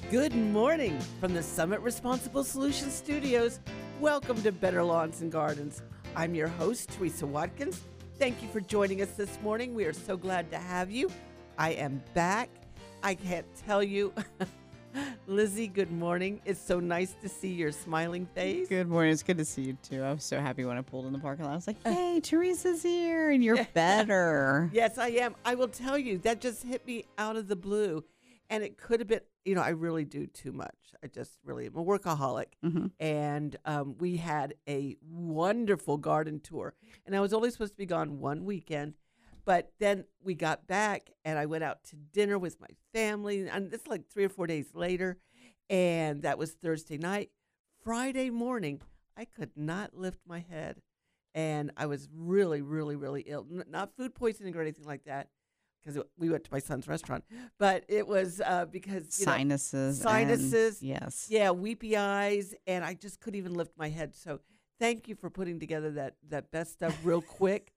Good morning from the Summit Responsible Solutions Studios. Welcome to Better Lawns and Gardens. I'm your host, Teresa Watkins. Thank you for joining us this morning. We are so glad to have you. I am back. I can't tell you. Lizzie, good morning. It's so nice to see your smiling face. Good morning. It's good to see you, too. I was so happy when I pulled in the parking lot. I was like, hey, Teresa's here, and you're better. Yes, I am. I will tell you, that just hit me out of the blue. And it could have been, I really do too much. I just really am a workaholic. Mm-hmm. And we had a wonderful garden tour. And I was only supposed to be gone one weekend. But then we got back, and I went out to dinner with my family. And it's like 3 or 4 days later. And that was Thursday night. Friday morning, I could not lift my head. And I was really, really, really ill. Not food poisoning or anything like that, because we went to my son's restaurant. But it was because, sinuses. Yes. Yeah, weepy eyes. And I just couldn't even lift my head. So thank you for putting together that best stuff real quick.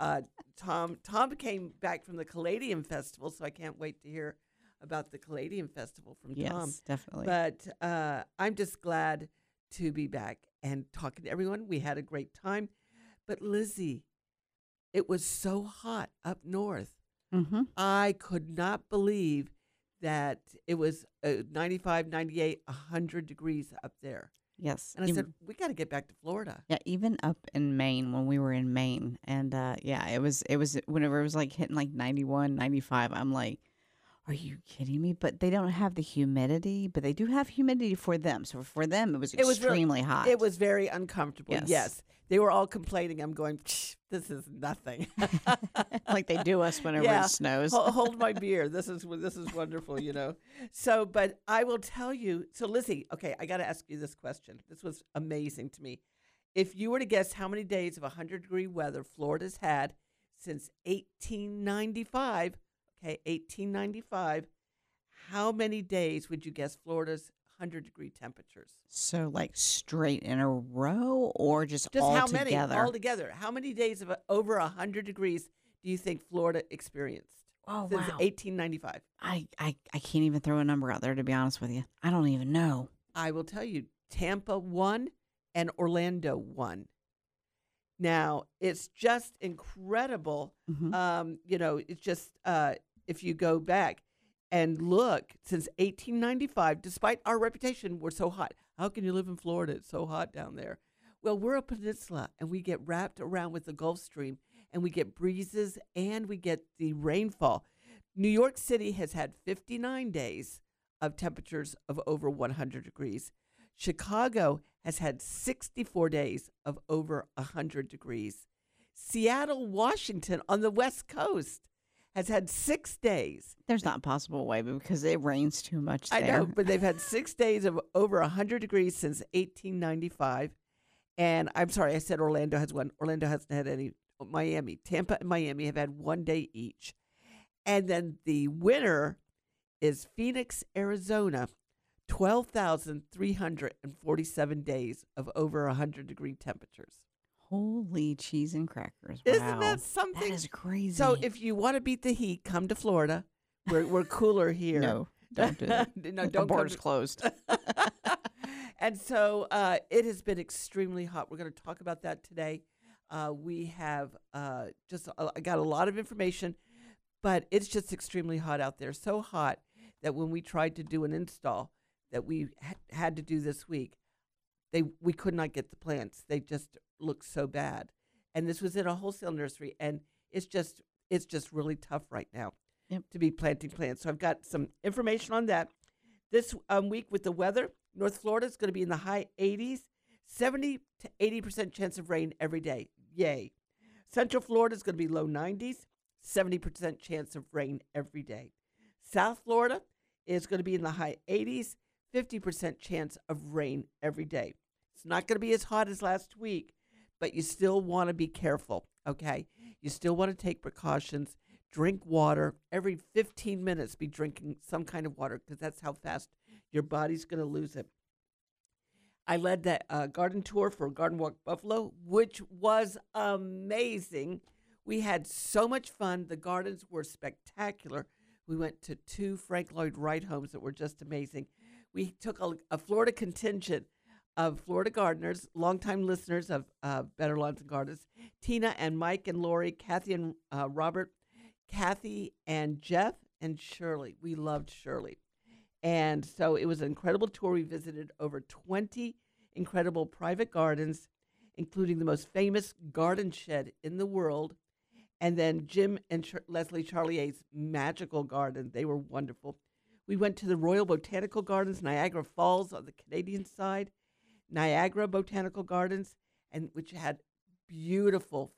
Tom came back from the Caladium Festival, so I can't wait to hear about the Caladium Festival from Tom. Yes, definitely. But I'm just glad to be back and talking to everyone. We had a great time. But Lizzie, it was so hot up north. Mm-hmm. I could not believe that it was 95, 98, 100 degrees up there. Yes. And I said, we got to get back to Florida. Yeah, even up in Maine, when we were in Maine. And it was whenever it was like hitting like 91, 95, I'm like, are you kidding me? But they don't have the humidity, but they do have humidity for them. So for them, it was extremely hot. It was very uncomfortable. Yes. They were all complaining. I'm going, this is nothing. Like they do us whenever it snows. Hold my beer. This is wonderful, So, but I will tell you. So, Lizzie, okay, I got to ask you this question. This was amazing to me. If you were to guess how many days of 100-degree weather Florida's had since 1895, okay, 1895, how many days would you guess Florida's 100-degree temperatures? So like straight in a row or just all how together? Many altogether? How many days of over 100 degrees do you think Florida experienced since 1895? I can't even throw a number out there, to be honest with you. I don't even know. I will tell you, Tampa won and Orlando won. Now, it's just incredible. Mm-hmm. It's just if you go back and look, since 1895, despite our reputation, we're so hot. How can you live in Florida? It's so hot down there. Well, we're a peninsula, and we get wrapped around with the Gulf Stream, and we get breezes, and we get the rainfall. New York City has had 59 days of temperatures of over 100 degrees. Chicago has had 64 days of over 100 degrees. Seattle, Washington, on the West Coast, has had 6 days. There's not a possible way because it rains too much there. I know, but they've had 6 days of over 100 degrees since 1895. And I'm sorry, I said Orlando has one. Orlando hasn't had any. Miami, Tampa and Miami have had 1 day each. And then the winner is Phoenix, Arizona, 12,347 days of over 100-degree temperatures. Holy cheese and crackers. Isn't wow. that something? That is crazy. So if you want to beat the heat, come to Florida. We're cooler here. No, don't do it. No, don't. The border's closed. And so it has been extremely hot. We're going to talk about that today. We have I got a lot of information, but it's just extremely hot out there. So hot that when we tried to do an install that we had to do this week, we could not get the plants. They just look so bad. And this was in a wholesale nursery, and it's just really tough right now to be planting plants. So I've got some information on that. This week with the weather, North Florida is going to be in the high 80s, 70 to 80% chance of rain every day. Yay. Central Florida is going to be low 90s, 70% chance of rain every day. South Florida is going to be in the high 80s, 50% chance of rain every day. It's not going to be as hot as last week, but you still want to be careful, okay? You still want to take precautions. Drink water. Every 15 minutes, be drinking some kind of water because that's how fast your body's going to lose it. I led that garden tour for Garden Walk Buffalo, which was amazing. We had so much fun. The gardens were spectacular. We went to 2 Frank Lloyd Wright homes that were just amazing. we took a Florida contingent of Florida gardeners, longtime listeners of Better Lawns and Gardens, Tina and Mike and Lori, Kathy and Robert, Kathy and Jeff and Shirley. We loved Shirley. And so it was an incredible tour. We visited over 20 incredible private gardens, including the most famous garden shed in the world. And then Jim and Leslie Charlier's magical garden. They were wonderful. We went to the Royal Botanical Gardens, Niagara Falls on the Canadian side, Niagara Botanical Gardens, and which had beautiful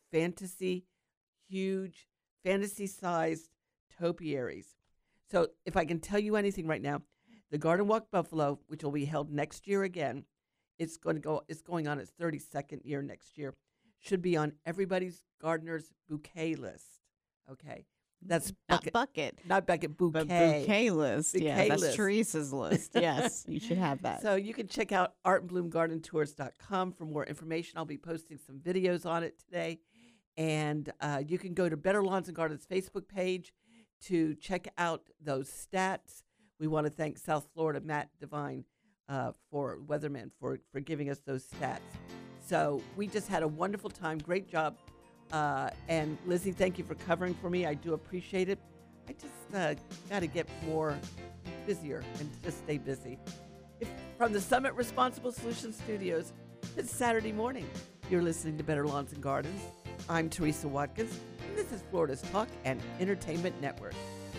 huge fantasy-sized topiaries. So if I can tell you anything right now, the Garden Walk Buffalo, which will be held next year again, it's going on its 32nd year next year, should be on everybody's gardener's bouquet list. Okay. That's Not bucket. Not bucket, bouquet. But bouquet list. Bouquet Yeah, that's list. Teresa's list. Yes, you should have that. So you can check out artandbloomgardentours.com for more information. I'll be posting some videos on it today. And you can go to Better Lawns and Gardens Facebook page to check out those stats. We want to thank South Florida Matt Devine for Weatherman for giving us those stats. So we just had a wonderful time. Great job. And Lizzie, thank you for covering for me. I do appreciate it. I just got to get more busier and just stay busy. From the Summit Responsible Solutions Studios, it's Saturday morning. You're listening to Better Lawns and Gardens. I'm Teresa Watkins, and this is Florida's Talk and Entertainment Network.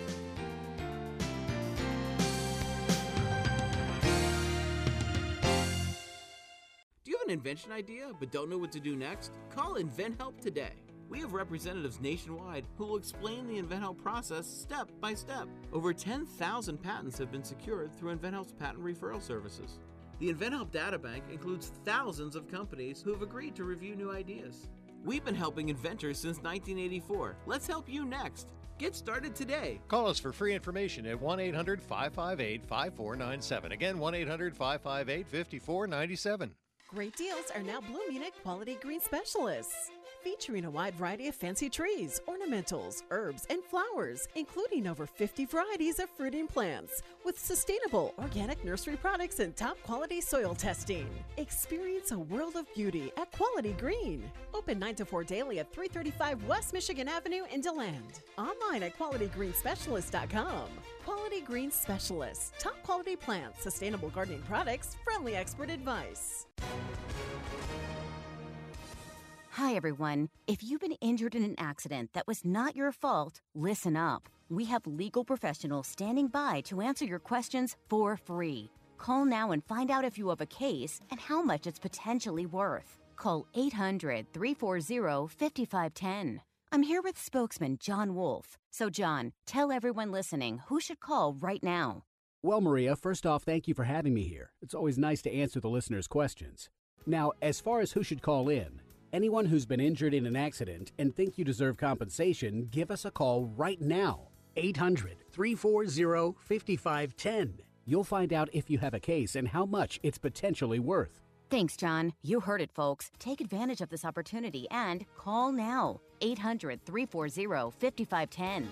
Do you have an invention idea but don't know what to do next? Call InventHelp today. We have representatives nationwide who will explain the InventHelp process step by step. Over 10,000 patents have been secured through InventHelp's patent referral services. The InventHelp databank includes thousands of companies who have agreed to review new ideas. We've been helping inventors since 1984. Let's help you next. Get started today. Call us for free information at 1-800-558-5497. Again, 1-800-558-5497. Great deals are now blooming at Quality Green Specialists. Featuring a wide variety of fancy trees, ornamentals, herbs, and flowers, including over 50 varieties of fruiting plants, with sustainable organic nursery products and top quality soil testing. Experience a world of beauty at Quality Green. Open 9 to 4 daily at 335 West Michigan Avenue in DeLand. Online at QualityGreenSpecialist.com. Quality Green Specialists. Top quality plants, sustainable gardening products, friendly expert advice. Hi, everyone. If you've been injured in an accident that was not your fault, listen up. We have legal professionals standing by to answer your questions for free. Call now and find out if you have a case and how much it's potentially worth. Call 800-340-5510. I'm here with spokesman John Wolf. So, John, tell everyone listening who should call right now. Well, Maria, first off, thank you for having me here. It's always nice to answer the listeners' questions. Now, as far as who should call in, anyone who's been injured in an accident and think you deserve compensation, give us a call right now. 800-340-5510. You'll find out if you have a case and how much it's potentially worth. Thanks, John. You heard it, folks. Take advantage of this opportunity and call now. 800-340-5510.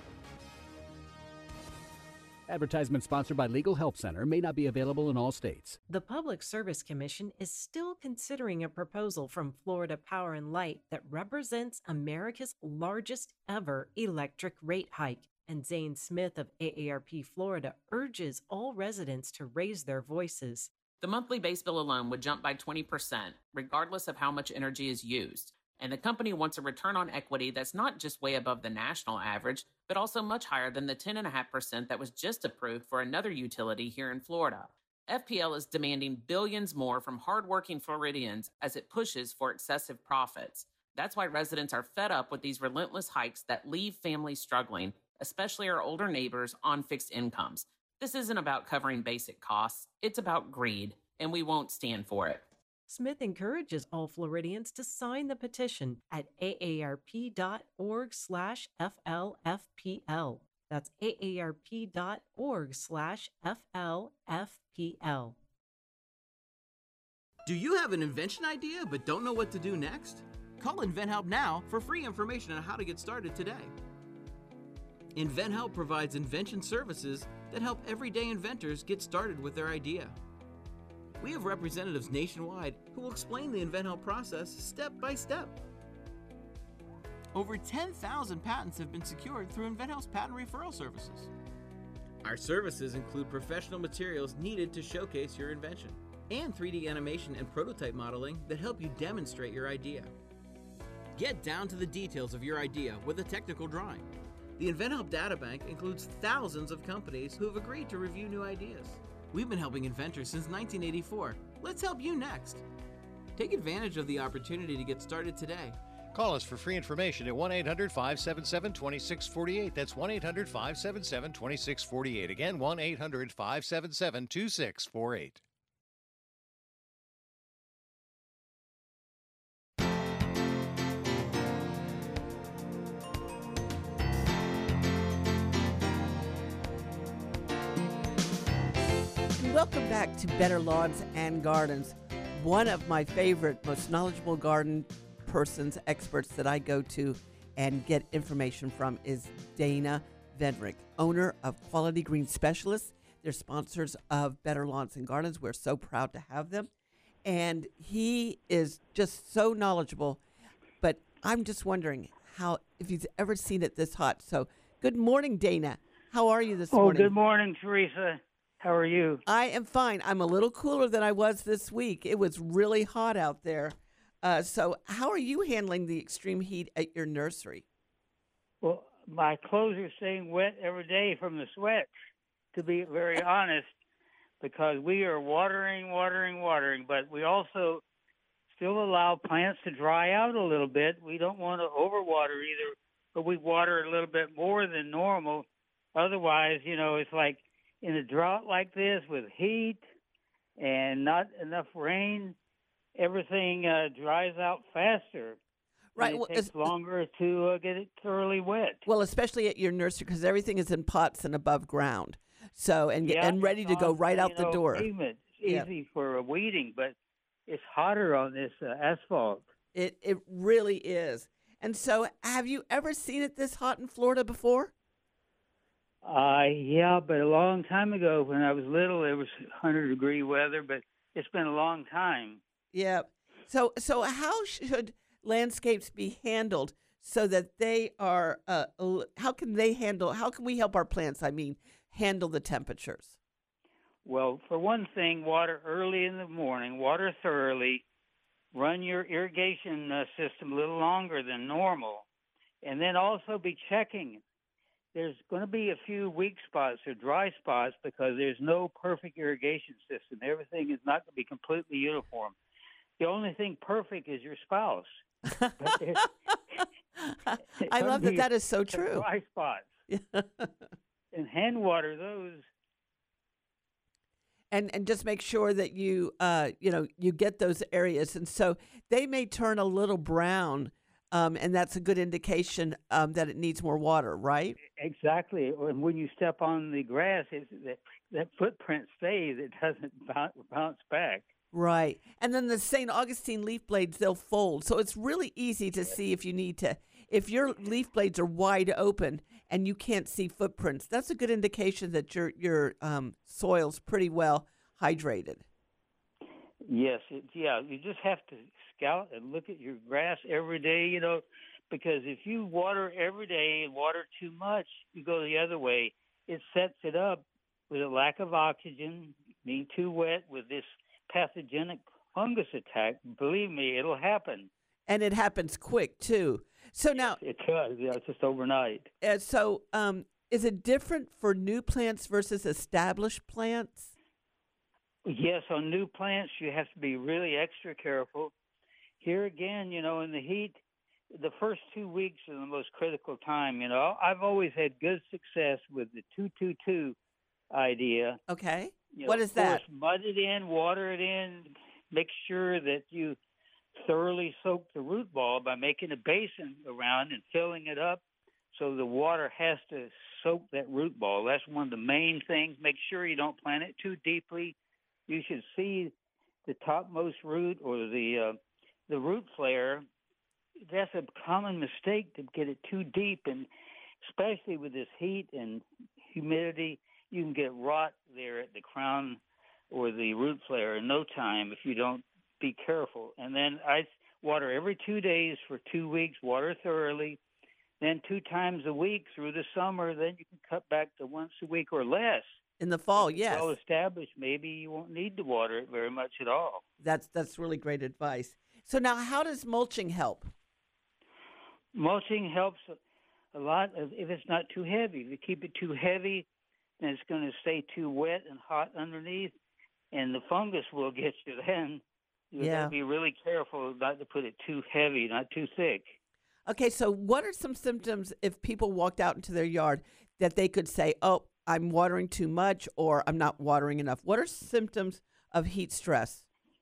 Advertisement sponsored by Legal Help Center, may not be available in all states. The Public Service Commission is still considering a proposal from Florida Power and Light that represents America's largest ever electric rate hike. And Zane Smith of AARP Florida urges all residents to raise their voices. The monthly base bill alone would jump by 20%, regardless of how much energy is used. And the company wants a return on equity that's not just way above the national average, but also much higher than the 10.5% that was just approved for another utility here in Florida. FPL is demanding billions more from hardworking Floridians as it pushes for excessive profits. That's why residents are fed up with these relentless hikes that leave families struggling, especially our older neighbors on fixed incomes. This isn't about covering basic costs. It's about greed, and we won't stand for it. Smith encourages all Floridians to sign the petition at aarp.org/FLFPL. That's aarp.org/FLFPL. Do you have an invention idea but don't know what to do next? Call InventHelp now for free information on how to get started today. Call us for free information at 1-800-577-2648. That's 1-800-577-2648. Again, 1-800-577-2648. Welcome back to Better Lawns and Gardens. One of my favorite, most knowledgeable garden persons, experts that I go to and get information from is Dana Vendrick, owner of Quality Green Specialists. They're sponsors of Better Lawns and Gardens. We're so proud to have them. And he is just so knowledgeable. But I'm just wondering if he's ever seen it this hot. So good morning, Dana. How are you this morning? Good morning, Teresa. How are you? I am fine. I'm a little cooler than I was this week. It was really hot out there. So how are you handling the extreme heat at your nursery? Well, my clothes are staying wet every day from the sweat, to be very honest, because we are watering, but we also still allow plants to dry out a little bit. We don't want to overwater either, but we water a little bit more than normal. Otherwise, it's like in a drought like this with heat and not enough rain, everything dries out faster. Right. It takes longer to get it thoroughly wet. Well, especially at your nursery, because everything is in pots and above ground. So, and ready to go right out the door. Pavement. It's easy for weeding, but it's hotter on this asphalt. It really is. And so, have you ever seen it this hot in Florida before? Yeah, but a long time ago when I was little, it was 100-degree weather, but it's been a long time. Yeah. So how should landscapes be handled so that they are, how can we help our plants, handle the temperatures? Well, for one thing, water early in the morning, water thoroughly, run your irrigation system a little longer than normal, and then also be checking. There's going to be a few weak spots or dry spots because there's no perfect irrigation system. Everything is not going to be completely uniform. The only thing perfect is your spouse. I love that is so true. Dry spots. And hand water those. And just make sure that you you get those areas. And so they may turn a little brown, and that's a good indication that it needs more water, right? Exactly. And when you step on the grass, that footprint stays. It doesn't bounce back. Right. And then the St. Augustine leaf blades, they'll fold. So it's really easy to see if your leaf blades are wide open and you can't see footprints, that's a good indication that your soil's pretty well hydrated. Yes. You just have to scout and look at your grass every day, because if you water every day and water too much, you go the other way. It sets it up with a lack of oxygen, being too wet with this pathogenic fungus attack. Believe me, it'll happen. And it happens quick, too. So now... It does. Yeah, it's just overnight. So is it different for new plants versus established plants? Yes, on new plants, you have to be really extra careful. Here again, in the heat, the first 2 weeks are the most critical time. I've always had good success with the 2-2-2 idea. Okay. What is that? Of course, mud it in, water it in, make sure that you thoroughly soak the root ball by making a basin around and filling it up so the water has to soak that root ball. That's one of the main things. Make sure you don't plant it too deeply. You should see the topmost root or the root flare. That's a common mistake, to get it too deep. And especially with this heat and humidity, you can get rot there at the crown or the root flare in no time if you don't be careful. And then I water every 2 days for 2 weeks, water thoroughly. Then 2 times a week through the summer, then you can cut back to once a week or less. In the fall, If it's yes. well established, maybe you won't need to water it very much at all. That's really great advice. So now, how does mulching help? Mulching helps a lot if it's not too heavy. If you keep it too heavy, then it's going to stay too wet and hot underneath, and the fungus will get you then. You Yeah. got to be really careful not to put it too heavy, not too thick. Okay, so what are some symptoms if people walked out into their yard that they could say, "Oh, I'm watering too much," or "I'm not watering enough"? What are symptoms of heat stress?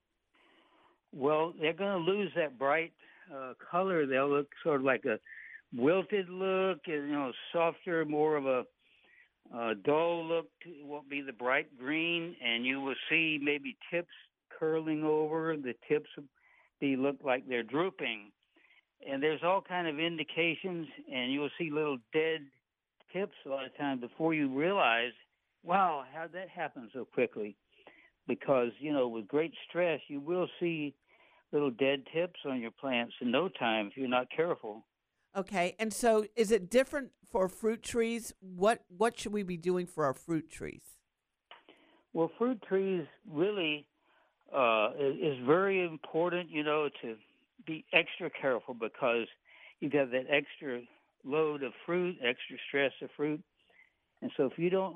Well, they're going to lose that bright color. They'll look sort of like a wilted look, and softer, more of a dull look. It won't be the bright green, and you will see maybe tips curling over. The tips will look like they're drooping, and there's all kind of indications. And you will see little dead tips a lot of times before you realize, wow, how'd that happen so quickly? Because with great stress, you will see little dead tips on your plants in no time if you're not careful. Okay, and so is it different for fruit trees? What should we be doing for our fruit trees? Well, fruit trees really is very important, to be extra careful because you got that extra load of fruit, extra stress of fruit, and so if you don't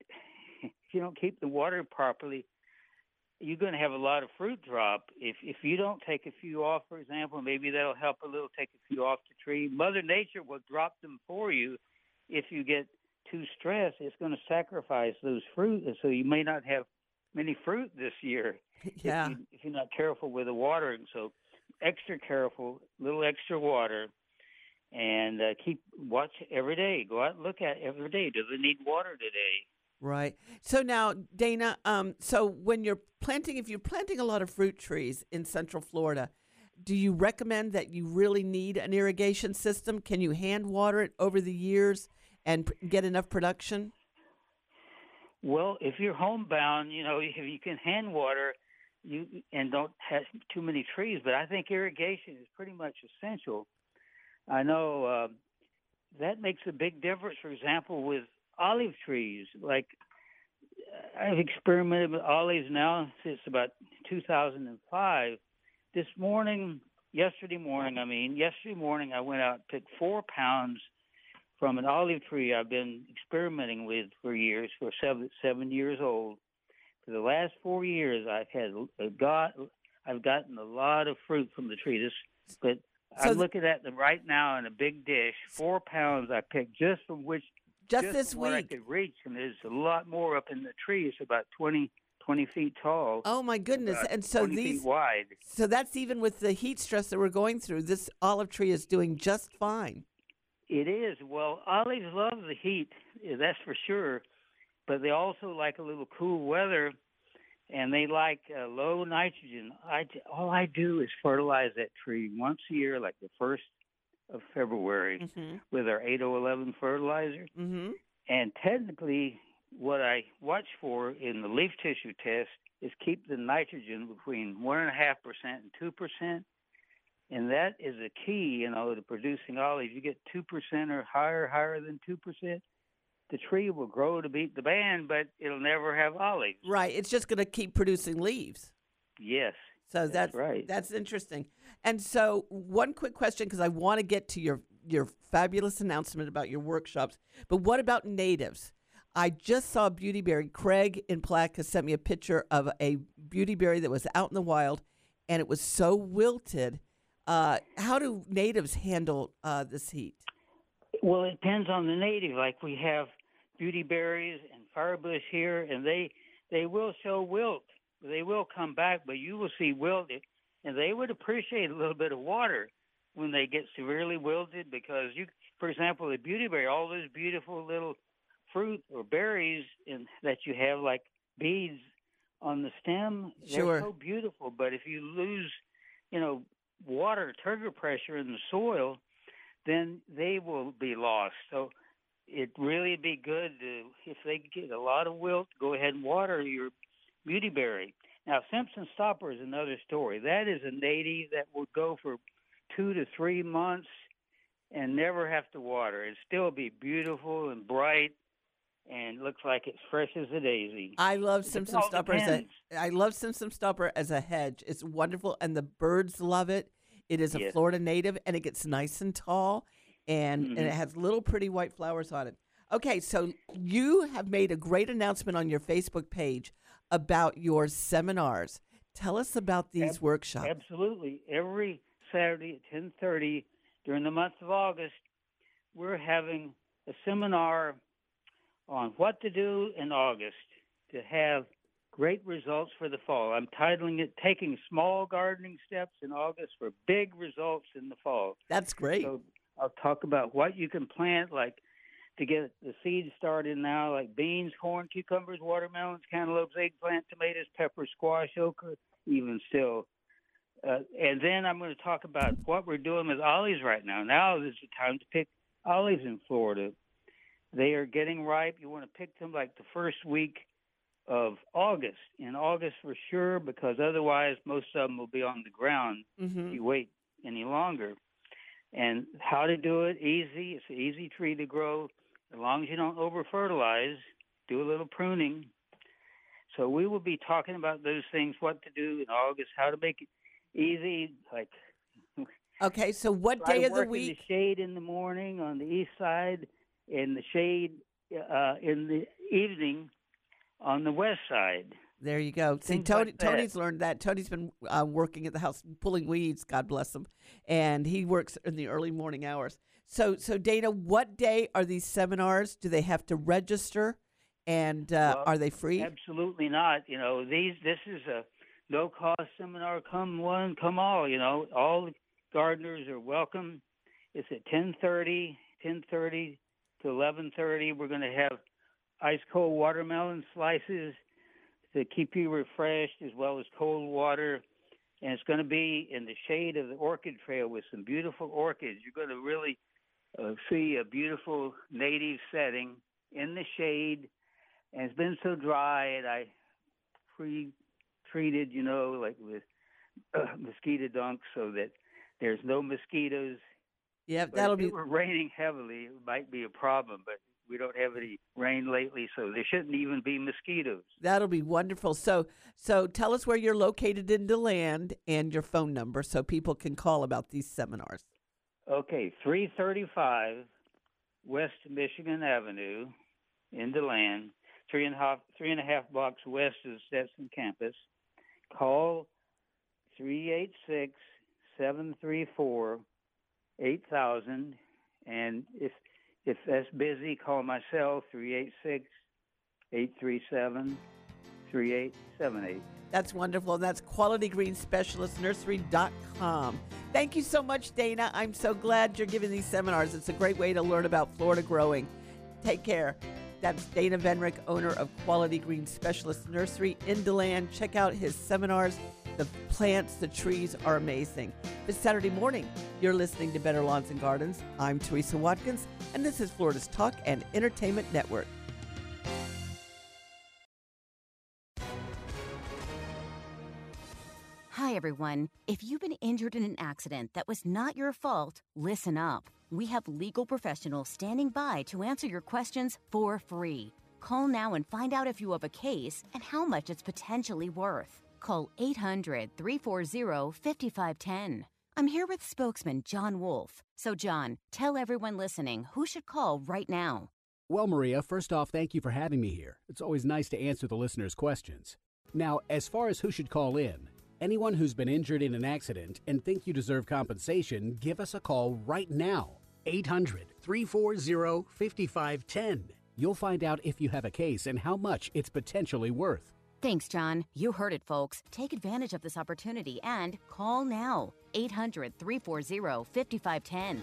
keep the water properly, you're going to have a lot of fruit drop. If you don't take a few off, for example, maybe that'll help a little. Take a few off the tree. Mother Nature will drop them for you. If you get too stressed, it's going to sacrifice those fruit, and so you may not have many fruit this year. Yeah. If you're not careful with the watering. So extra careful, little extra water, and watch every day. Go out and look at it every day. Does it need water today? Right. So now, Dana, so when if you're planting a lot of fruit trees in Central Florida, do you recommend that you really need an irrigation system? Can you hand water it over the years and get enough production? Well, if you're homebound, if you can hand water, and don't have too many trees, but I think irrigation is pretty much essential. I know that makes a big difference. For example, with olive trees, like I've experimented with olives now since about 2005. Yesterday morning, I went out and picked 4 pounds from an olive tree I've been experimenting with for years, for 7 years old. For the last 4 years, I've gotten a lot of fruit from the tree. I'm looking at them right now in a big dish. 4 pounds I picked just from this what I week. could reach, and there's a lot more up in the tree. It's about 20 feet tall. Oh my goodness! And so 20 feet wide. So that's even with the heat stress that we're going through. This olive tree is doing just fine. It is. Well, olives love the heat, that's for sure, but they also like a little cool weather, and they like low nitrogen. All I do is fertilize that tree once a year, like the 1st of February, with our 8011 fertilizer. Mm-hmm. And technically, what I watch for in the leaf tissue test is keep the nitrogen between 1.5% and 2%. And that is a key, to producing olives. You get 2% or higher than 2%, the tree will grow to beat the band, but it'll never have olives. Right. It's just going to keep producing leaves. Yes. So that's right. That's interesting. And so one quick question, because I want to get to your fabulous announcement about your workshops, but what about natives? I just saw beauty berry. Craig in Plaque has sent me a picture of a beauty berry that was out in the wild, and it was so wilted. How do natives handle this heat? Well, it depends on the native. Like we have beauty berries and firebush here, and they will show wilt. They will come back, but you will see wilted, and they would appreciate a little bit of water when they get severely wilted because for example, the beauty berry, all those beautiful little fruit or berries that you have like beads on the stem, Sure. They're so beautiful. But if you lose, water, turgor pressure in the soil, then they will be lost. So it really be good to, if they get a lot of wilt, go ahead and water your beautyberry. Now, Simpson Stopper is another story. That is a native that will go for 2 to 3 months and never have to water. It still be beautiful and bright and looks like it's fresh as a daisy. I love Simpson Stopper as a hedge. It's wonderful, and the birds love it. It is a Florida native, and it gets nice and tall, and it has little pretty white flowers on it. Okay, so you have made a great announcement on your Facebook page about your seminars. Tell us about these workshops. Absolutely. Every Saturday at 10:30 during the month of August, we're having a seminar on what to do in August to have great results for the fall. I'm titling it Taking Small Gardening Steps in August for Big Results in the Fall. That's great. So I'll talk about what you can plant, like to get the seeds started now, like beans, corn, cucumbers, watermelons, cantaloupes, eggplant, tomatoes, peppers, squash, okra, even still. And then I'm going to talk about what we're doing with olives right now. Now is the time to pick olives in Florida. They are getting ripe. You want to pick them like the first week of August. In August for sure, because otherwise most of them will be on the ground if you wait any longer. And how to do it, easy. It's an easy tree to grow as long as you don't over-fertilize. Do a little pruning. So we will be talking about those things, what to do in August, how to make it easy. Like, okay, so what day of the week? In the shade in the morning on the east side, in the shade in the evening on the west side. There you go. See, Tony's learned that. Tony's been working at the house, pulling weeds, God bless him, and he works in the early morning hours. So Dana, what day are these seminars? Do they have to register, and are they free? Absolutely not. You know, this is a no-cost seminar. Come one, come all. You know, all gardeners are welcome. It's at 10:30 to 11:30. We're going to have ice-cold watermelon slices to keep you refreshed, as well as cold water. And it's going to be in the shade of the orchid trail with some beautiful orchids. You're going to really see a beautiful native setting in the shade. And it's been so dry, and I pre-treated, you know, like with mosquito dunks so that there's no mosquitoes. Yeah, but that'll if be. it were raining heavily, it might be a problem, but we don't have any rain lately, so there shouldn't even be mosquitoes. That'll be wonderful. So tell us where you're located in DeLand and your phone number so people can call about these seminars. Okay, 335 West Michigan Avenue in DeLand, 3.5 blocks west of the Stetson campus. Call 386-734-8000, and if that's busy, call my cell, 386-837-3878. That's wonderful. That's QualityGreenSpecialistNursery.com. Thank you so much, Dana. I'm so glad you're giving these seminars. It's a great way to learn about Florida growing. Take care. That's Dana Venrick, owner of Quality Green Specialist Nursery in DeLand. Check out his seminars. The plants, the trees are amazing. This Saturday morning, you're listening to Better Lawns and Gardens. I'm Teresa Watkins, and this is Florida's Talk and Entertainment Network. Hi, everyone. If you've been injured in an accident that was not your fault, listen up. We have legal professionals standing by to answer your questions for free. Call now and find out if you have a case and how much it's potentially worth. Call 800-340-5510. I'm here with spokesman John Wolf. So, John, tell everyone listening who should call right now. Well, Maria, first off, thank you for having me here. It's always nice to answer the listeners' questions. Now, as far as who should call in, anyone who's been injured in an accident and think you deserve compensation, give us a call right now. 800-340-5510. You'll find out if you have a case and how much it's potentially worth. Thanks, John. You heard it, folks. Take advantage of this opportunity and call now. 800-340-5510.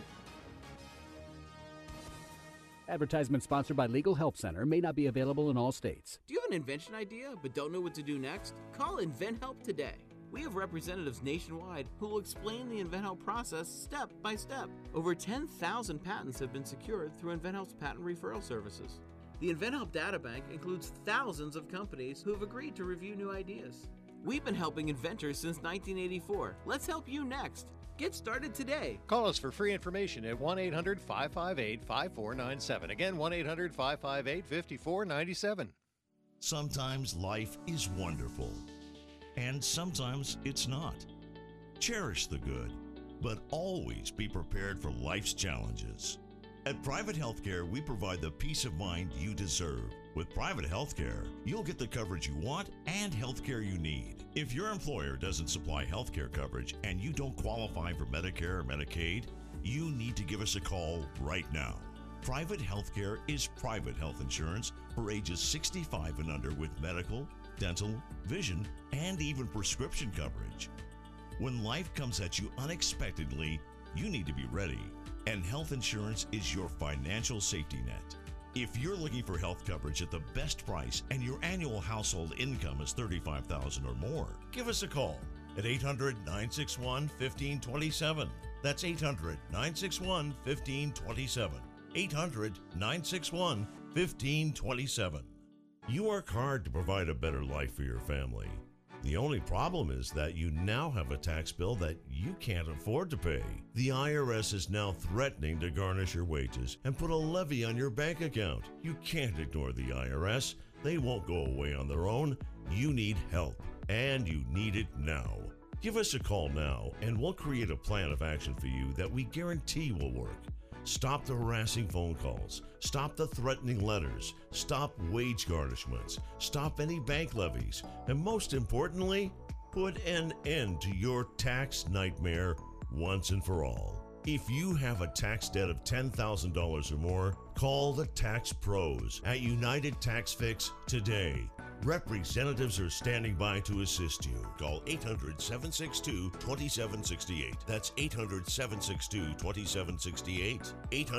Advertisement sponsored by Legal Help Center. May not be available in all states. Do you have an invention idea but don't know what to do next? Call InventHelp today. We have representatives nationwide who will explain the InventHelp process step by step. Over 10,000 patents have been secured through InventHelp's patent referral services. The InventHelp Databank includes thousands of companies who have agreed to review new ideas. We've been helping inventors since 1984. Let's help you next. Get started today. Call us for free information at 1-800-558-5497. Again, 1-800-558-5497. Sometimes life is wonderful, and sometimes it's not. Cherish the good, but always be prepared for life's challenges. At Private Healthcare, we provide the peace of mind you deserve. With Private Healthcare, you'll get the coverage you want and healthcare you need. If your employer doesn't supply healthcare coverage and you don't qualify for Medicare or Medicaid, you need to give us a call right now. Private Healthcare is private health insurance for ages 65 and under with medical, dental, vision, and even prescription coverage. When life comes at you unexpectedly, you need to be ready, and health insurance is your financial safety net. If you're looking for health coverage at the best price and your annual household income is $35,000 or more, give us a call at 800-961-1527. That's 800-961-1527. 800-961-1527. You work hard to provide a better life for your family. The only problem is that you now have a tax bill that you can't afford to pay. The IRS is now threatening to garnish your wages and put a levy on your bank account. You can't ignore the IRS. They won't go away on their own. You need help, and you need it now. Give us a call now, and we'll create a plan of action for you that we guarantee will work. Stop the harassing phone calls. Stop the threatening letters. Stop wage garnishments. Stop any bank levies. And most importantly, put an end to your tax nightmare once and for all. If you have a tax debt of $10,000 or more, call the Tax Pros at United Tax Fix today. Representatives are standing by to assist you. Call 800-762-2768. That's 800-762-2768.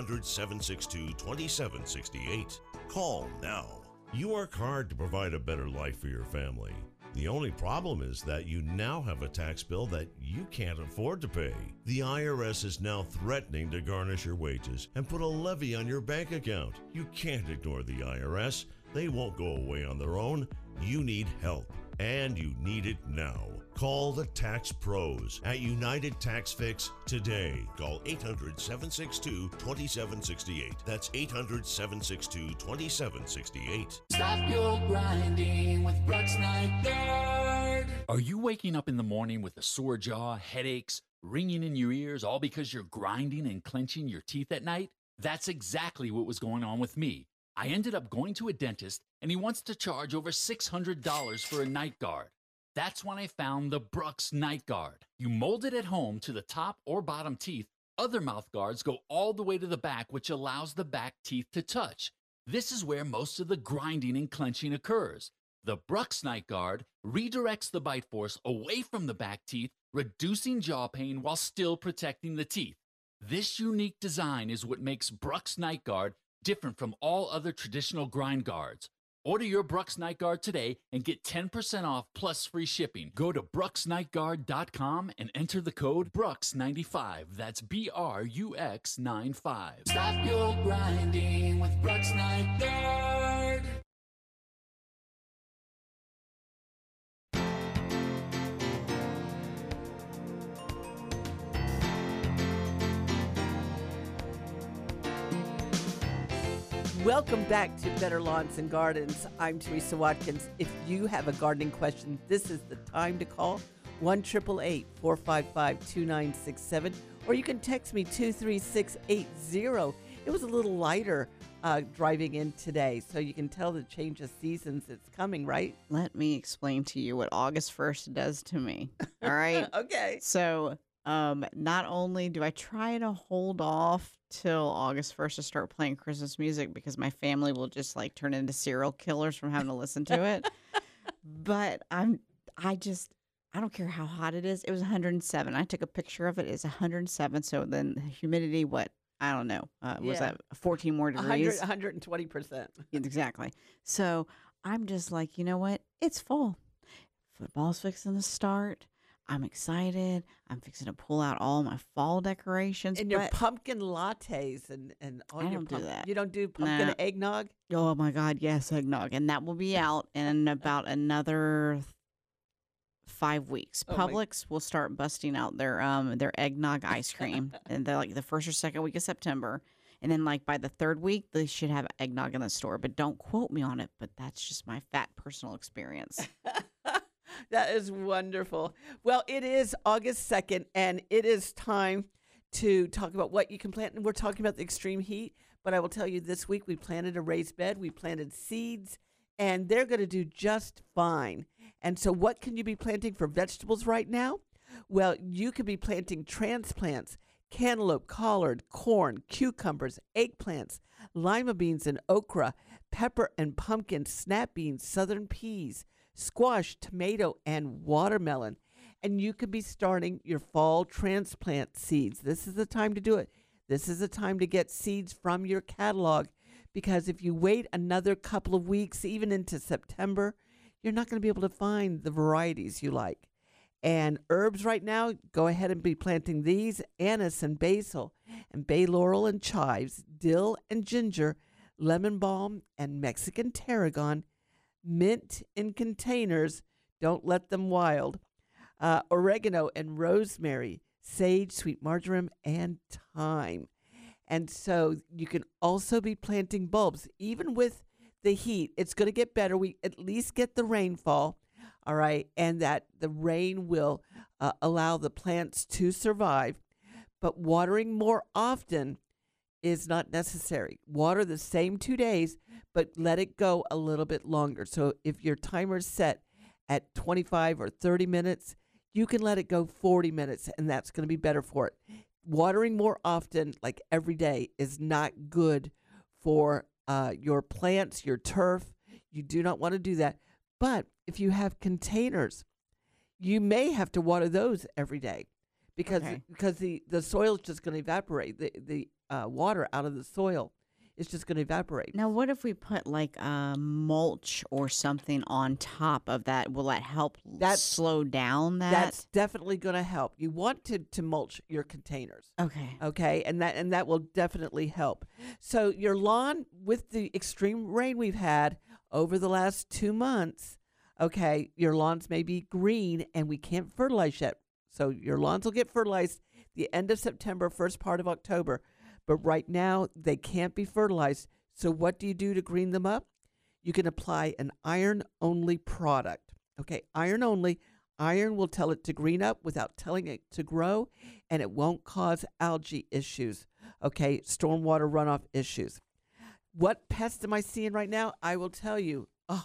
800-762-2768. Call now. You work hard to provide a better life for your family. The only problem is that you now have a tax bill that you can't afford to pay. The IRS is now threatening to garnish your wages and put a levy on your bank account. You can't ignore the IRS. They won't go away on their own. You need help, and you need it now. Call the Tax Pros at United Tax Fix today. Call 800-762-2768. That's 800-762-2768. Stop your grinding with Brooks Night Guard. Are you waking up in the morning with a sore jaw, headaches, ringing in your ears, all because you're grinding and clenching your teeth at night? That's exactly what was going on with me. I ended up going to a dentist, and he wants to charge over $600 for a night guard. That's when I found the Brooks Night Guard. You mold it at home to the top or bottom teeth. Other mouth guards go all the way to the back, which allows the back teeth to touch. This is where most of the grinding and clenching occurs. The Brooks Night Guard redirects the bite force away from the back teeth, reducing jaw pain while still protecting the teeth. This unique design is what makes Brooks Night Guard different from all other traditional grind guards. Order your Brooks Night Guard today and get 10% off plus free shipping. Go to brooksnightguard.com and enter the code BRUX95. That's BRUX95. Stop your grinding with Brooks Night Guard. Welcome back to Better Lawns and Gardens. I'm Teresa Watkins. If you have a gardening question, this is the time to call 1-888-455-2967, or you can text me 23680. It was a little lighter driving in today, so you can tell the change of seasons it's coming, right? Let me explain to you what August 1st does to me. All right? Okay. So not only do I try to hold off till August 1st to start playing Christmas music because my family will just like turn into serial killers from having to listen to it. But I don't care how hot it is. It was 107. I took a picture of it. It's 107. So then the humidity, I don't know. Was that 14 more degrees? 120%. Exactly. So I'm just like, you know what? It's fall. Football's fixing to start. I'm excited. I'm fixing to pull out all my fall decorations. And your but pumpkin lattes and all I your don't do that. You don't do pumpkin Nah. eggnog? Oh my God, yes, eggnog, and that will be out in about another 5 weeks. Oh my- Publix will start busting out their eggnog ice cream, and they're like the first or second week of September, and then like by the third week they should have eggnog in the store. But don't quote me on it. But that's just my fat personal experience. That is wonderful. Well, it is August 2nd, and it is time to talk about what you can plant. And we're talking about the extreme heat, but I will tell you this week we planted a raised bed, we planted seeds, and they're going to do just fine. And so what can you be planting for vegetables right now? Well, you could be planting transplants, cantaloupe, collard, corn, cucumbers, eggplants, lima beans and okra, pepper and pumpkin, snap beans, southern peas, squash, tomato, and watermelon. And you could be starting your fall transplant seeds. This is the time to do it. This is the time to get seeds from your catalog, because if you wait another couple of weeks, even into September, you're not going to be able to find the varieties you like. And herbs right now, go ahead and be planting these: anise and basil, and bay laurel and chives, dill and ginger, lemon balm and Mexican tarragon, mint in containers, don't let them wild, oregano and rosemary, sage, sweet marjoram, and thyme. And so you can also be planting bulbs. Even with the heat, it's going to get better. We at least get the rainfall, all right, and that the rain will allow the plants to survive. But watering more often is not necessary. Water the same 2 days, but let it go a little bit longer. So if your timer's set at 25 or 30 minutes, you can let it go 40 minutes, and that's going to be better for it. Watering more often, like every day, is not good for your plants, your turf. You do not want to do that. But if you have containers, you may have to water those every day because the soil is just going to evaporate. The water out of the soil is just going to evaporate. Now, what if we put like mulch or something on top of that? Will that help slow down that? That's definitely going to help. You want to mulch your containers. Okay, and that will definitely help. So your lawn, with the extreme rain we've had over the last 2 months, okay, your lawns may be green and we can't fertilize yet. So your lawns will get fertilized the end of September, first part of October. But right now, they can't be fertilized. So what do you do to green them up? You can apply an iron-only product. Okay, iron only. Iron will tell it to green up without telling it to grow, and it won't cause algae issues. Okay, stormwater runoff issues. What pests am I seeing right now? I will tell you. Oh,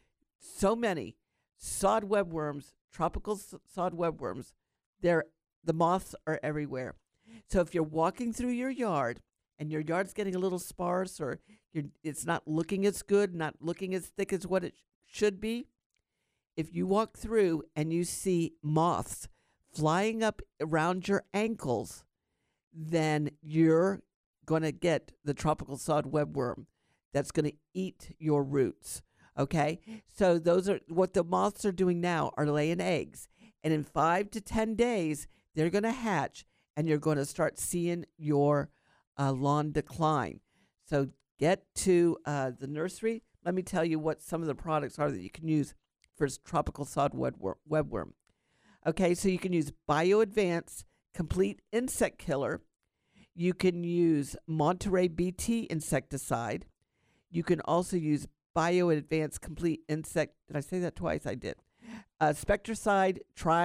so many. Sod webworms, tropical sod webworms. The moths are everywhere. So if you're walking through your yard and your yard's getting a little sparse, or it's not looking as good, not looking as thick as what it should be, if you walk through and you see moths flying up around your ankles, then you're going to get the tropical sod webworm that's going to eat your roots. Okay? So those are what the moths are doing now, are laying eggs. And in 5 to 10 days, they're going to hatch, and you're going to start seeing your lawn decline. So get to the nursery. Let me tell you what some of the products are that you can use for tropical sod webworm. Okay, so you can use BioAdvance Complete Insect Killer. You can use Monterey BT insecticide. You can also use BioAdvance Complete Insect. Did I say that twice? I did. Spectracide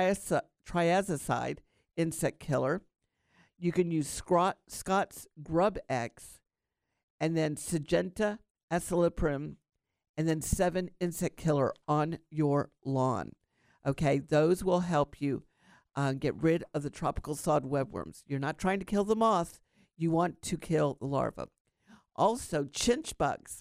Triazicide Insect Killer. You can use Scott's Grub X, and then Syngenta Acetylprim, and then 7 Insect Killer on your lawn. Okay, those will help you get rid of the tropical sod webworms. You're not trying to kill the moths. You want to kill the larva. Also, chinch bugs.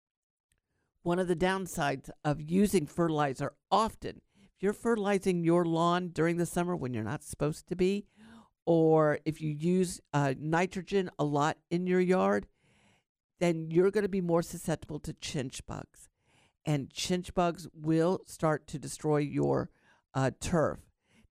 One of the downsides of using fertilizer often, if you're fertilizing your lawn during the summer when you're not supposed to be, or if you use nitrogen a lot in your yard, then you're going to be more susceptible to chinch bugs. And chinch bugs will start to destroy your turf.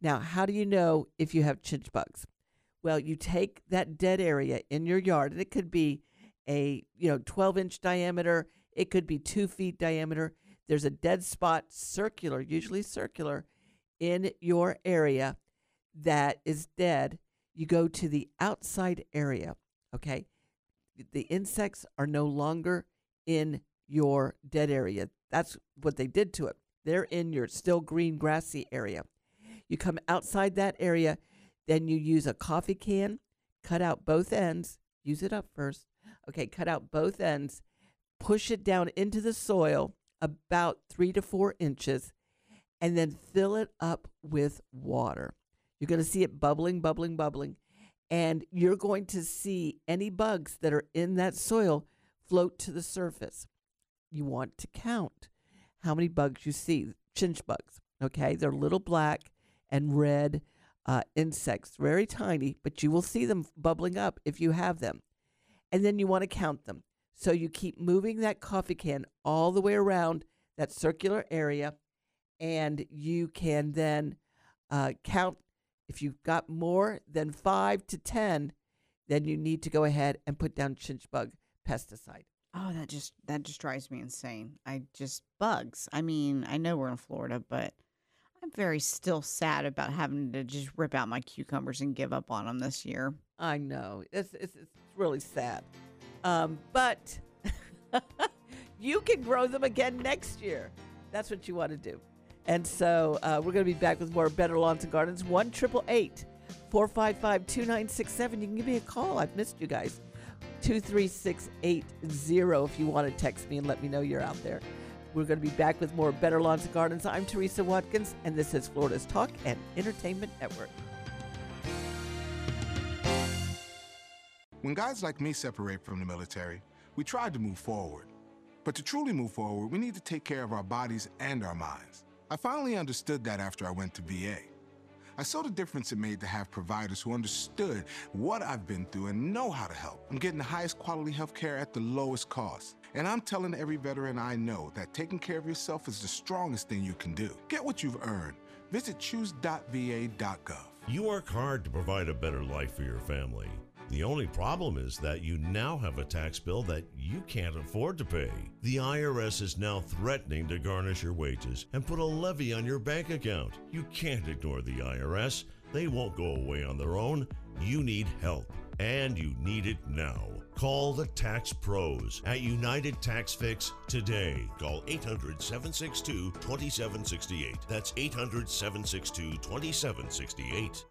Now, how do you know if you have chinch bugs? Well, you take that dead area in your yard, and it could be a 12-inch diameter. It could be 2 feet diameter. There's a dead spot, circular, usually circular, in your area that is dead. You go to the outside area, okay? The insects are no longer in your dead area. That's what they did to it. They're in your still green, grassy area. You come outside that area, then you use a coffee can, cut out both ends, use it up first. Okay, cut out both ends, push it down into the soil about 3 to 4 inches, and then fill it up with water. You're going to see it bubbling, bubbling, bubbling, and you're going to see any bugs that are in that soil float to the surface. You want to count how many bugs you see, chinch bugs, okay? They're little black and red insects, very tiny, but you will see them bubbling up if you have them. And then you want to count them. So you keep moving that coffee can all the way around that circular area, and you can then count. If you've got more than 5 to 10, then you need to go ahead and put down chinch bug pesticide. Oh, that just drives me insane. Bugs. I mean, I know we're in Florida, but I'm very still sad about having to just rip out my cucumbers and give up on them this year. I know. It's really sad. But you can grow them again next year. That's what you want to do. And so we're going to be back with more Better Lawns and Gardens. 1-888-455-2967. You can give me a call. I've missed you guys. 23680 if you want to text me and let me know you're out there. We're going to be back with more Better Lawns and Gardens. I'm Teresa Watkins, and this is Florida's Talk and Entertainment Network. When guys like me separate from the military, we tried to move forward. But to truly move forward, we need to take care of our bodies and our minds. I finally understood that after I went to VA. I saw the difference it made to have providers who understood what I've been through and know how to help. I'm getting the highest quality health care at the lowest cost. And I'm telling every veteran I know that taking care of yourself is the strongest thing you can do. Get what you've earned. Visit choose.va.gov. You work hard to provide a better life for your family. The only problem is that you now have a tax bill that you can't afford to pay. The IRS is now threatening to garnish your wages and put a levy on your bank account. You can't ignore the IRS. They won't go away on their own. You need help, and you need it now. Call the Tax Pros at United Tax Fix today. Call 800-762-2768. That's 800-762-2768.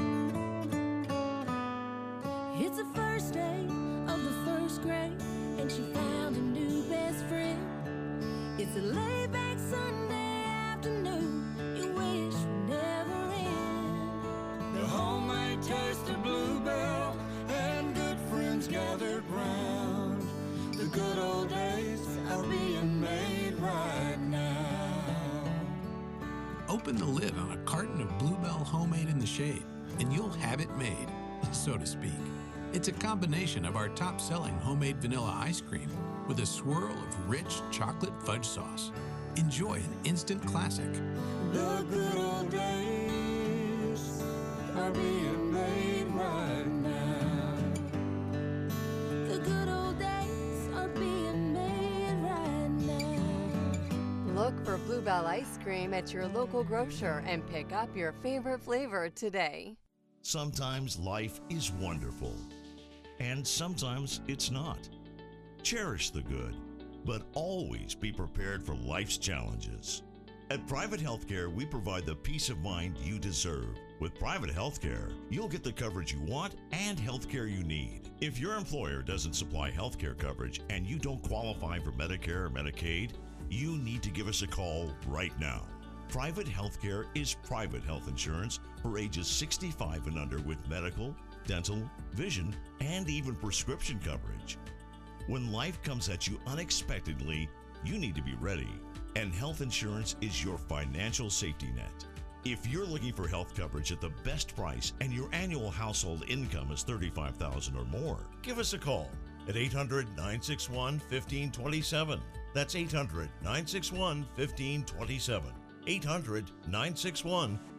It's the first day of the first grade, and she found a new best friend. It's a laid-back Sunday afternoon, you wish would never end. The homemade taste of Bluebell, and good friends gathered round. The good old days are being made right now. Open the lid on a carton of Bluebell Homemade in the Shade, and you'll have it made, so to speak. It's a combination of our top-selling homemade vanilla ice cream with a swirl of rich chocolate fudge sauce. Enjoy an instant classic. The good old days are being made right now. The good old days are being made right now. Look for Bluebell ice cream at your local grocer and pick up your favorite flavor today. Sometimes life is wonderful, and sometimes it's not. Cherish the good, but always be prepared for life's challenges. At Private Healthcare, we provide the peace of mind you deserve. With Private Healthcare, you'll get the coverage you want and healthcare you need. If your employer doesn't supply healthcare coverage and you don't qualify for Medicare or Medicaid, you need to give us a call right now. Private Healthcare is private health insurance for ages 65 and under with medical, dental, vision, and even prescription coverage. When life comes at you unexpectedly, you need to be ready, and health insurance is your financial safety net. If you're looking for health coverage at the best price and your annual household income is $35,000 or more, give us a call at 800-961-1527. That's 800-961-1527. 800-961-1527.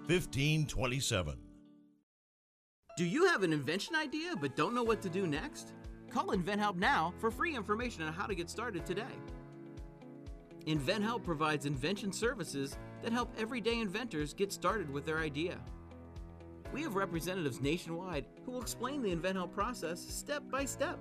1527. Do you have an invention idea but don't know what to do next? Call InventHelp now for free information on how to get started today. InventHelp provides invention services that help everyday inventors get started with their idea. We have representatives nationwide who will explain the InventHelp process step by step.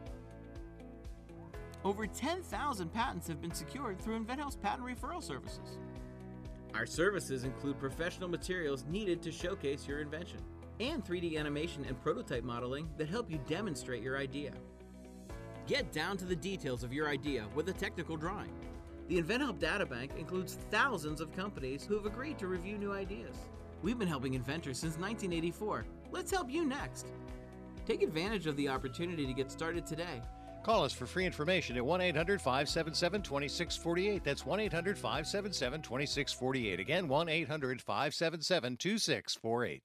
Over 10,000 patents have been secured through InventHelp's patent referral services. Our services include professional materials needed to showcase your invention, and 3D animation and prototype modeling that help you demonstrate your idea. Get down to the details of your idea with a technical drawing. The InventHelp Databank includes thousands of companies who have agreed to review new ideas. We've been helping inventors since 1984. Let's help you next. Take advantage of the opportunity to get started today. Call us for free information at 1-800-577-2648. That's 1-800-577-2648. Again, 1-800-577-2648.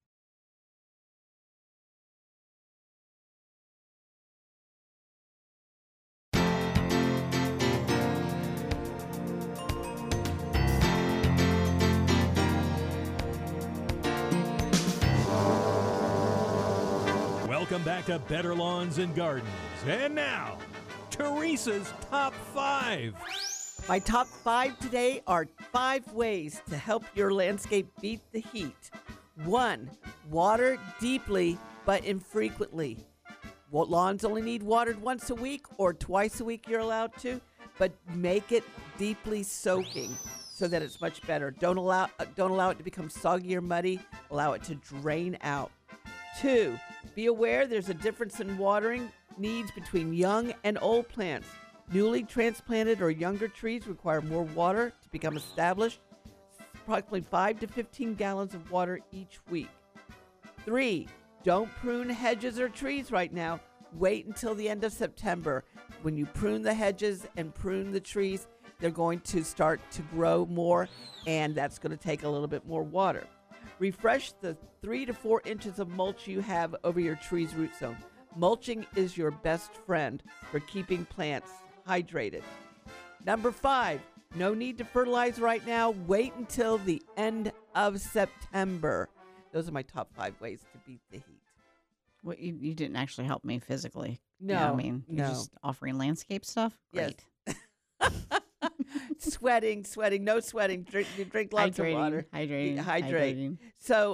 Welcome back to Better Lawns and Gardens. And now, Teresa's Top 5. My top 5 today are 5 ways to help your landscape beat the heat. 1, water deeply but infrequently. Lawns only need watered once a week or twice a week you're allowed to, but make it deeply soaking so that it's much better. Don't allow it to become soggy or muddy. Allow it to drain out. 2, be aware there's a difference in watering needs between young and old plants. Newly transplanted or younger trees require more water to become established, approximately 5 to 15 gallons of water each week. 3, don't prune hedges or trees right now. Wait until the end of September. When you prune the hedges and prune the trees, they're going to start to grow more, and that's going to take a little bit more water. Refresh the 3 to 4 inches of mulch you have over your tree's root zone. Mulching is your best friend for keeping plants hydrated. Number 5, no need to fertilize right now. Wait until the end of September. Those are my top 5 ways to beat the heat. Well, you didn't actually help me physically. No, You know what I mean, you're no. just offering landscape stuff. Great. Yes. Sweating, no sweating. Drink lots of water. Hydrating. So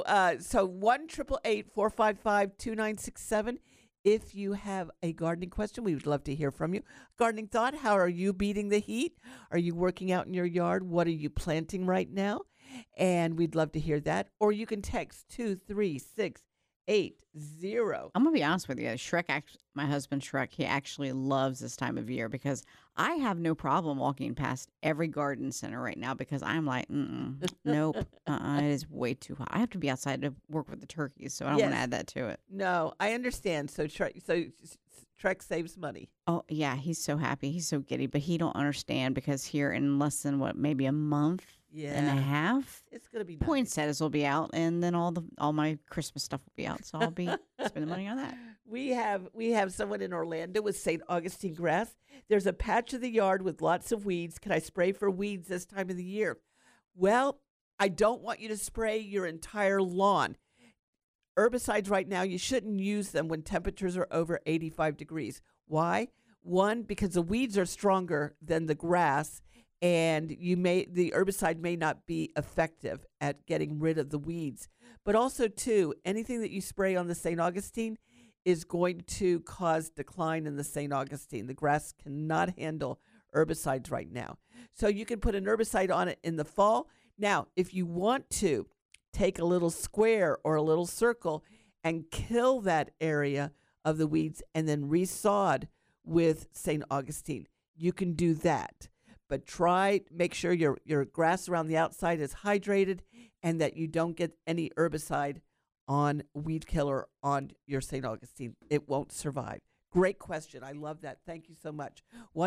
1-888-455-2967. If you have a gardening question, we would love to hear from you. Gardening thought: how are you beating the heat? Are you working out in your yard? What are you planting right now? And we'd love to hear that. Or you can text 23680. I'm gonna be honest with you. My husband Shrek, he actually loves this time of year because I have no problem walking past every garden center right now because I'm like, nope, it is way too hot. I have to be outside to work with the turkeys, so I don't want to add that to it. No, I understand. So Trek saves money. Oh yeah, he's so happy, he's so giddy, but he don't understand because here in less than maybe a month and a half, it's gonna be poinsettias will be out, and then all my Christmas stuff will be out, so I'll be spending money on that. We have someone in Orlando with St. Augustine grass. There's a patch of the yard with lots of weeds. Can I spray for weeds this time of the year? Well, I don't want you to spray your entire lawn. Herbicides right now, you shouldn't use them when temperatures are over 85 degrees. Why? 1, because the weeds are stronger than the grass, and the herbicide may not be effective at getting rid of the weeds. But also, 2, anything that you spray on the St. Augustine is going to cause decline in the St. Augustine. The grass cannot handle herbicides right now. So you can put an herbicide on it in the fall. Now, if you want to, take a little square or a little circle and kill that area of the weeds and then resod with St. Augustine. You can do that. But make sure your grass around the outside is hydrated and that you don't get any herbicide on weed killer on your St. Augustine. It won't survive. Great question. I love that. Thank you so much.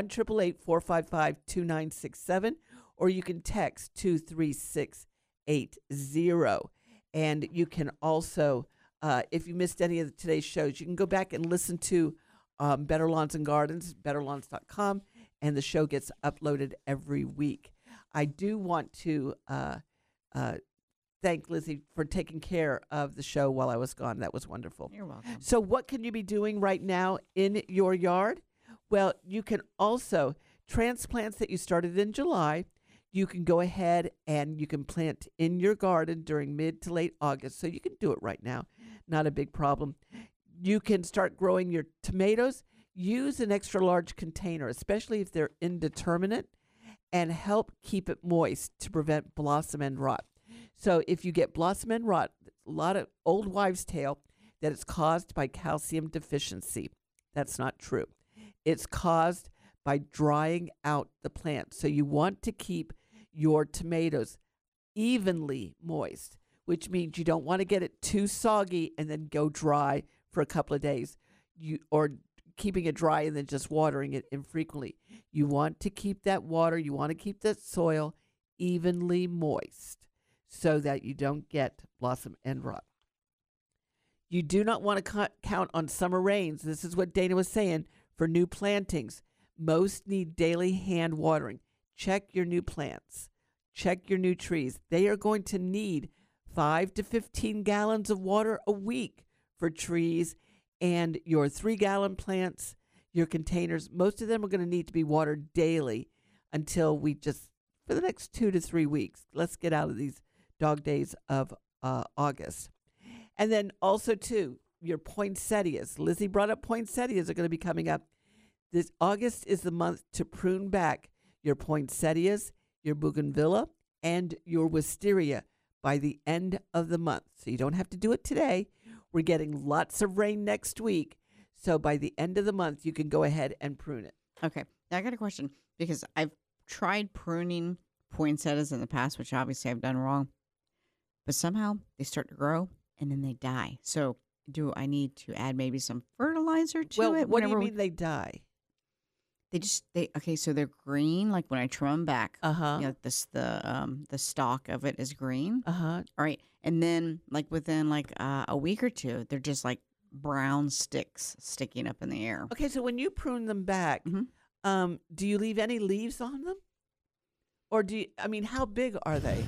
1-888-455-2967, or you can text 23680. And you can also, if you missed any of today's shows, you can go back and listen to Better Lawns and Gardens, betterlawns.com, and the show gets uploaded every week. I do want to thank Lizzie for taking care of the show while I was gone. That was wonderful. You're welcome. So what can you be doing right now in your yard? Well, you can also, transplants that you started in July, you can go ahead and you can plant in your garden during mid to late August. So you can do it right now. Not a big problem. You can start growing your tomatoes. Use an extra large container, especially if they're indeterminate, and help keep it moist to prevent blossom end rot. So if you get blossom end rot, a lot of old wives' tale that it's caused by calcium deficiency. That's not true. It's caused by drying out the plant. So you want to keep your tomatoes evenly moist, which means you don't want to get it too soggy and then go dry for a couple of days, or keeping it dry and then just watering it infrequently. You want to keep that water, you want to keep that soil evenly moist so that you don't get blossom end rot. You do not want to count on summer rains. This is what Dana was saying for new plantings. Most need daily hand watering. Check your new plants. Check your new trees. They are going to need 5 to 15 gallons of water a week for trees, and your 3-gallon plants, your containers, most of them are going to need to be watered daily until for the next 2 to 3 weeks. Let's get out of these dog days of August. And then also, too, your poinsettias. Lizzie brought up poinsettias are going to be coming up. This August is the month to prune back your poinsettias, your bougainvillea, and your wisteria by the end of the month. So you don't have to do it today. We're getting lots of rain next week. So by the end of the month, you can go ahead and prune it. Okay. Now I got a question, because I've tried pruning poinsettias in the past, which obviously I've done wrong. But somehow they start to grow and then they die. So do I need to add maybe some fertilizer to it? What do you mean they die? Okay, so they're green, like when I trim them back. Uh-huh. You know, the stalk of it is green. Uh-huh. All right. And then within a week or two, they're just like brown sticks sticking up in the air. Okay, so when you prune them back, do you leave any leaves on them? Or how big are they?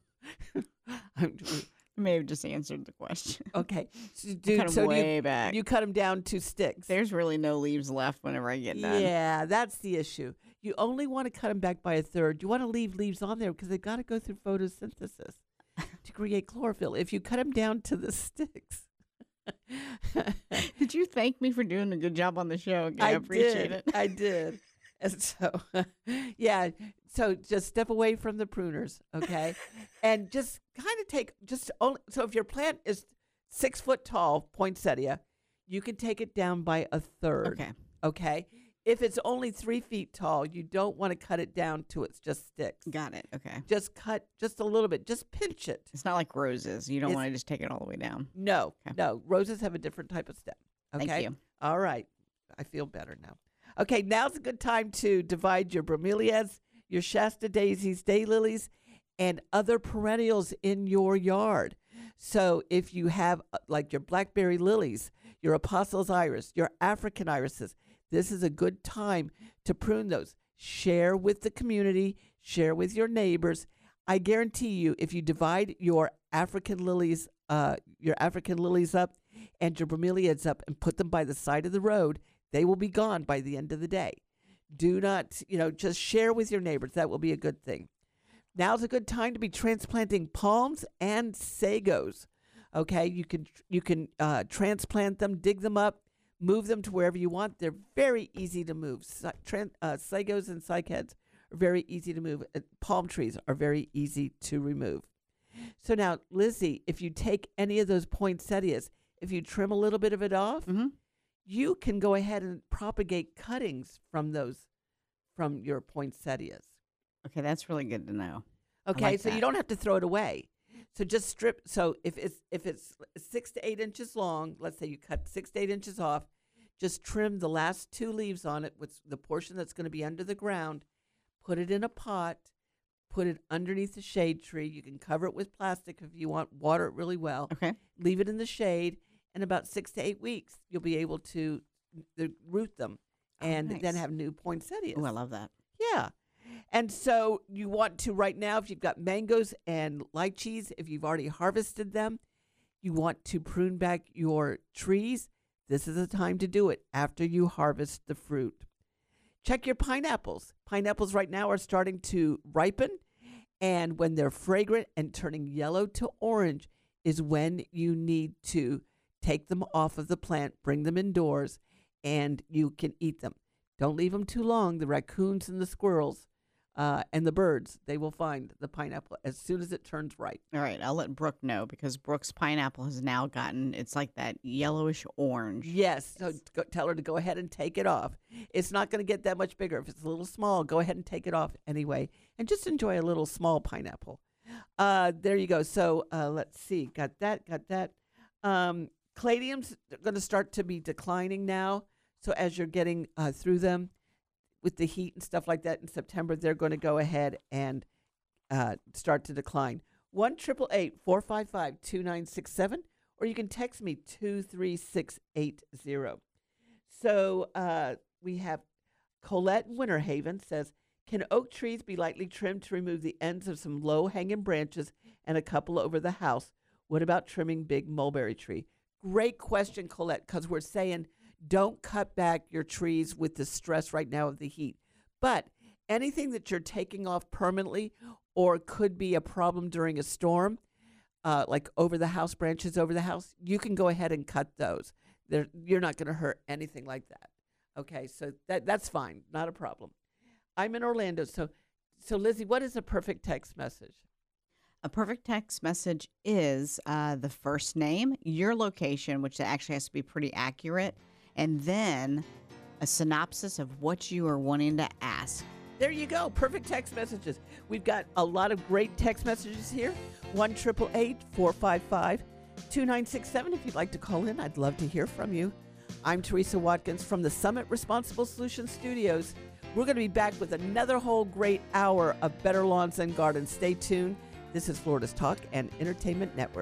You may have just answered the question. Okay. Way back. You cut them down to sticks. There's really no leaves left whenever I get done. Yeah, that's the issue. You only want to cut them back by a third. You want to leave leaves on there because they've got to go through photosynthesis to create chlorophyll. If you cut them down to the sticks. Did you thank me for doing a good job on the show? Okay, I appreciate it. I did. And so, yeah. So just step away from the pruners, okay? And just kind of so if your plant is 6 foot tall, poinsettia, you can take it down by a third. Okay. If it's only 3 feet tall, you don't want to cut it down to it's just sticks. Got it. Okay. Just cut just a little bit. Just pinch it. It's not like roses. You don't want to just take it all the way down. No. No. Roses have a different type of stem. Okay. Thank you. All right. I feel better now. Okay. Now's a good time to divide your bromeliads, your Shasta daisies, daylilies, and other perennials in your yard. So if you have like your blackberry lilies, your apostles iris, your African irises, this is a good time to prune those. Share with the community, share with your neighbors. I guarantee you, if you divide your African lilies up and your bromeliads up and put them by the side of the road, they will be gone by the end of the day. Do not, just share with your neighbors. That will be a good thing. Now's a good time to be transplanting palms and sagos. Okay, you can transplant them, dig them up, move them to wherever you want. They're very easy to move. Sagos and cycads are very easy to move. Palm trees are very easy to remove. So now, Lizzie, if you take any of those poinsettias, if you trim a little bit of it off, you can go ahead and propagate cuttings from your poinsettias. Okay, that's really good to know. Okay, so you don't have to throw it away. So just strip. So if it's 6 to 8 inches long, let's say you cut 6 to 8 inches off, just trim the last 2 leaves on it, with the portion that's going to be under the ground. Put it in a pot. Put it underneath the shade tree. You can cover it with plastic if you want. Water it really well. Okay. Leave it in the shade. In about 6 to 8 weeks, you'll be able to root them and then have new poinsettias. Oh, I love that. Yeah. And so you want to, right now, if you've got mangoes and lychees, if you've already harvested them, you want to prune back your trees. This is the time to do it after you harvest the fruit. Check your pineapples. Pineapples right now are starting to ripen, and when they're fragrant and turning yellow to orange is when you need to take them off of the plant, bring them indoors, and you can eat them. Don't leave them too long. The raccoons and the squirrels and the birds, they will find the pineapple as soon as it turns ripe. All right, I'll let Brooke know because Brooke's pineapple has now gotten, it's like that yellowish orange. Yes, so tell her to go ahead and take it off. It's not going to get that much bigger. If it's a little small, go ahead and take it off anyway and just enjoy a little small pineapple. There you go. So let's see. Got that. Caladiums are going to start to be declining now. So as you're getting through them with the heat and stuff like that in September, they're going to go ahead and start to decline. 1-888-455-2967, or you can text me 23680. So we have Colette in Winter Haven says, can oak trees be lightly trimmed to remove the ends of some low-hanging branches and a couple over the house? What about trimming big mulberry tree? Great question, Colette, because we're saying don't cut back your trees with the stress right now of the heat. But anything that you're taking off permanently or could be a problem during a storm, like over the house, branches over the house, you can go ahead and cut those. You're not going to hurt anything like that. Okay, so that's fine. Not a problem. I'm in Orlando. So Lizzie, what is a perfect text message? A perfect text message is the first name, your location, which actually has to be pretty accurate, and then a synopsis of what you are wanting to ask. There you go. Perfect text messages. We've got a lot of great text messages here. 1-888-455-2967. If you'd like to call in, I'd love to hear from you. I'm Teresa Watkins from the Summit Responsible Solutions Studios. We're going to be back with another whole great hour of Better Lawns and Gardens. Stay tuned. This is Florida's Talk and Entertainment Network.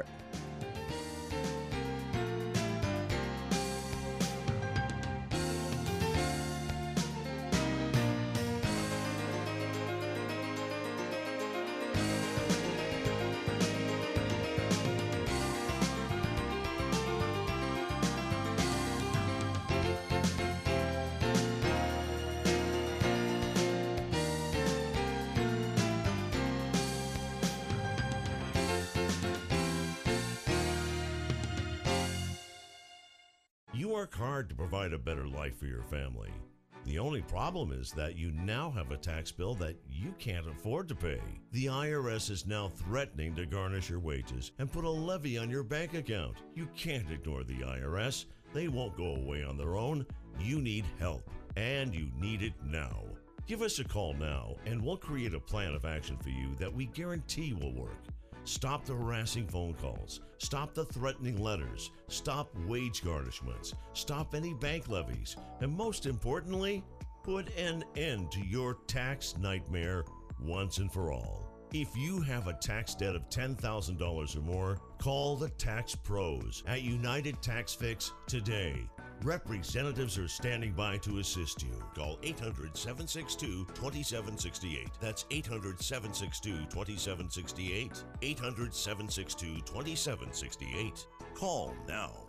You work hard to provide a better life for your family. The only problem is that you now have a tax bill that you can't afford to pay. The IRS is now threatening to garnish your wages and put a levy on your bank account. You can't ignore the IRS. They won't go away on their own. You need help, and you need it now. Give us a call now, and we'll create a plan of action for you that we guarantee will work. Stop the harassing phone calls. Stop the threatening letters. Stop wage garnishments. Stop any bank levies. And most importantly, put an end to your tax nightmare once and for all. If you have a tax debt of $10,000 or more, call the Tax Pros at United Tax Fix today. Representatives are standing by to assist you. Call 800-762-2768. That's 800-762-2768. 800-762-2768. Call now.